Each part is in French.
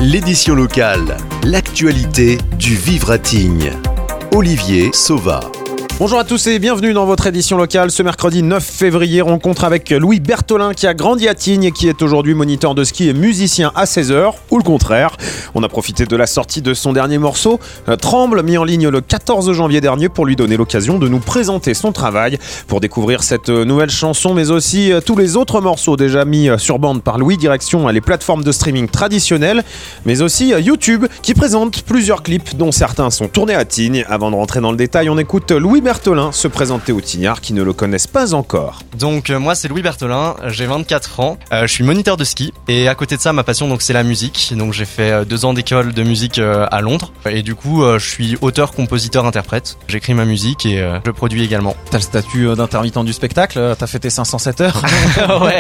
L'édition locale, l'actualité du vivre à Tignes. Olivier Sauva. Bonjour à tous et bienvenue dans votre édition locale. Ce mercredi 9 février, rencontre avec Louis Bertholin qui a grandi à Tignes et qui est aujourd'hui moniteur de ski et musicien à 16h, ou le contraire. On a profité de la sortie de son dernier morceau, Tremble, mis en ligne le 14 janvier dernier pour lui donner l'occasion de nous présenter son travail. Pour découvrir cette nouvelle chanson, mais aussi tous les autres morceaux déjà mis sur bande par Louis, direction les plateformes de streaming traditionnelles, mais aussi YouTube qui présente plusieurs clips dont certains sont tournés à Tignes. Avant de rentrer dans le détail, on écoute Louis Bertholin se présenter aux Tignards qui ne le connaissent pas encore. Donc moi c'est Louis Bertholin, j'ai 24 ans, je suis moniteur de ski et à côté de ça ma passion donc c'est la musique. Donc j'ai fait 2 ans d'école de musique à Londres et du coup je suis auteur, compositeur, interprète. J'écris ma musique et je produis également. T'as le statut d'intermittent du spectacle, t'as fait tes 507 heures. ouais,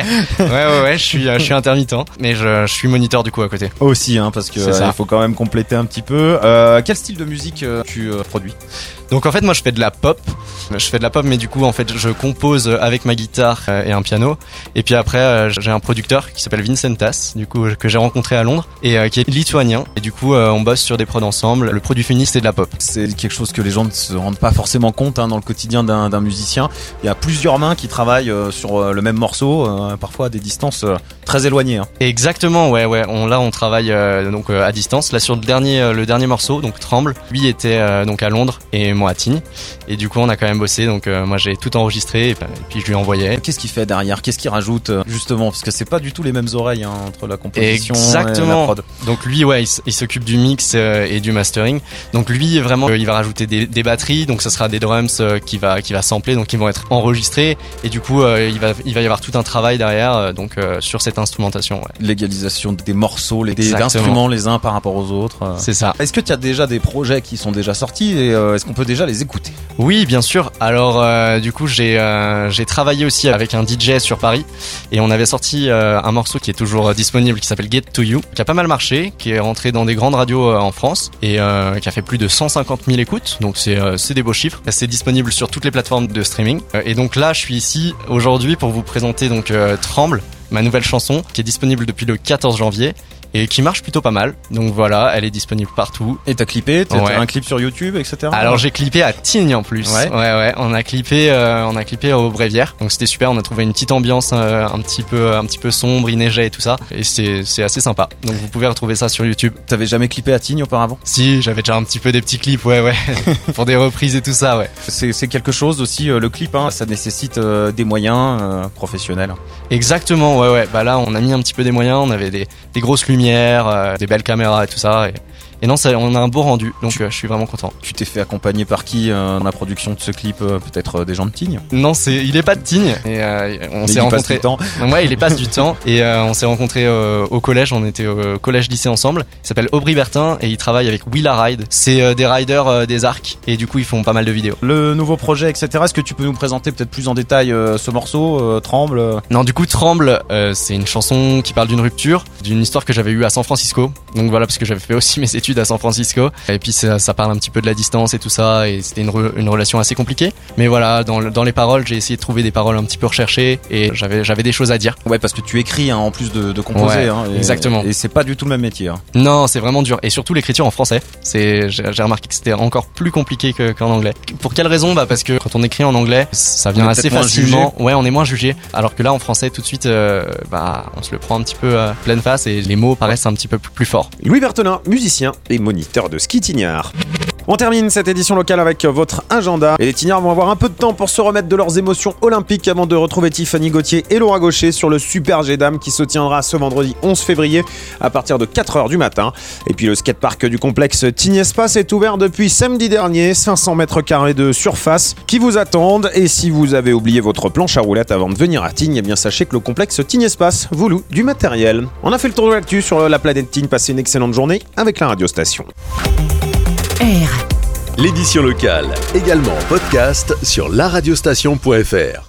je suis intermittent, mais je suis moniteur du coup à côté. Aussi parce que il faut quand même compléter un petit peu. Quel style de musique tu produis ? Donc en fait moi je fais de la pop. Mais du coup en fait je compose avec ma guitare et un piano. Et puis après j'ai un producteur qui s'appelle Vincentas, du coup que j'ai rencontré à Londres et qui est lituanien. Et du coup on bosse sur des prods ensemble. Le produit fini c'est de la pop. C'est quelque chose que les gens ne se rendent pas forcément compte dans le quotidien d'un musicien. Il y a plusieurs mains qui travaillent sur le même morceau, parfois à des distances très éloignées. Exactement, ouais. On travaille donc à distance. Là sur le dernier morceau, donc Tremble, lui était donc à Londres et moi à Tignes. Et du coup on a quand même bossé, donc moi j'ai tout enregistré et puis je lui envoyais. Qu'est-ce qu'il fait derrière ? Qu'est-ce qu'il rajoute justement ? Parce que c'est pas du tout les mêmes oreilles entre la composition et la prod. Donc lui il s'occupe du mix et du mastering. Donc lui vraiment il va rajouter des batteries, donc ça sera des drums qui va sampler, donc ils vont être enregistrés et du coup il va y avoir tout un travail derrière sur cette instrumentation. Ouais. L'égalisation des morceaux, des instruments les uns par rapport aux autres. C'est ça. Est-ce que tu as déjà des projets qui sont déjà sortis et est-ce qu'on peut déjà les écouter ? Oui, bien sûr. Alors du coup j'ai travaillé aussi avec un DJ sur Paris et on avait sorti un morceau qui est toujours disponible qui s'appelle Get to You, qui a pas mal marché, qui est rentré dans des grandes radios en France et qui a fait plus de 150 000 écoutes, donc c'est des beaux chiffres. C'est disponible sur toutes les plateformes de streaming et donc là je suis ici aujourd'hui pour vous présenter donc Tremble, ma nouvelle chanson qui est disponible depuis le 14 janvier et qui marche plutôt pas mal. Donc voilà, elle est disponible partout. Et t'as clippé, un clip sur YouTube, etc. Alors j'ai clippé à Tignes en plus. Ouais. On a clippé au Bréviaire. Donc c'était super. On a trouvé une petite ambiance un petit peu sombre, il neigeait et tout ça. Et c'est assez sympa. Donc vous pouvez retrouver ça sur YouTube. T'avais jamais clippé à Tignes auparavant ? Si, j'avais déjà un petit peu des petits clips, ouais. Pour des reprises et tout ça, ouais. C'est quelque chose aussi, le clip, ça nécessite des moyens professionnels. Exactement, ouais. Bah là, on a mis un petit peu des moyens. On avait des grosses lumières, des belles caméras et tout ça. Et non, on a un beau rendu, donc je suis vraiment content. Tu t'es fait accompagner par qui dans la production de ce clip ? Peut-être des gens de Tignes ? Non, il est pas de Tignes. Et on s'est rencontrés. Il passe du temps. Ouais, il passe du temps. Et on s'est rencontrés au collège. On était au collège-lycée ensemble. Il s'appelle Aubry Bertin et il travaille avec Willa Ride. C'est des riders des arcs et du coup ils font pas mal de vidéos. Le nouveau projet, etc. Est-ce que tu peux nous présenter peut-être plus en détail ce morceau, Tremble ? Non, du coup Tremble, c'est une chanson qui parle d'une rupture, d'une histoire que j'avais eue à San Francisco. Donc voilà, parce que j'avais fait aussi mes études à San Francisco et puis ça parle un petit peu de la distance et tout ça et c'était une relation assez compliquée, mais voilà, dans les paroles j'ai essayé de trouver des paroles un petit peu recherchées et j'avais des choses à dire. Ouais, parce que tu écris en plus de composer. Ouais, exactement. Et c'est pas du tout le même métier. Non, c'est vraiment dur et surtout l'écriture en français, j'ai remarqué que c'était encore plus compliqué qu'en anglais. Pour quelle raison ? Parce que quand on écrit en anglais ça vient assez facilement. Ouais, on est moins jugé, alors que là en français tout de suite on se le prend un petit peu pleine face et les mots paraissent un petit peu plus forts. Louis Bertholin, musicien et moniteur de ski Tignard. On termine cette édition locale avec votre agenda. Et les Tignards vont avoir un peu de temps pour se remettre de leurs émotions olympiques avant de retrouver Tiffany Gauthier et Laura Gaucher sur le Super G-Dame qui se tiendra ce vendredi 11 février à partir de 4h du matin. Et puis le skatepark du complexe Tignes Espace est ouvert depuis samedi dernier. 500 mètres carrés de surface qui vous attendent. Et si vous avez oublié votre planche à roulettes avant de venir à Tignes, eh bien sachez que le complexe Tignes Espace vous loue du matériel. On a fait le tour de l'actu sur la planète Tignes. Passez une excellente journée avec la radiostation. L'édition locale, également en podcast sur laradiostation.fr.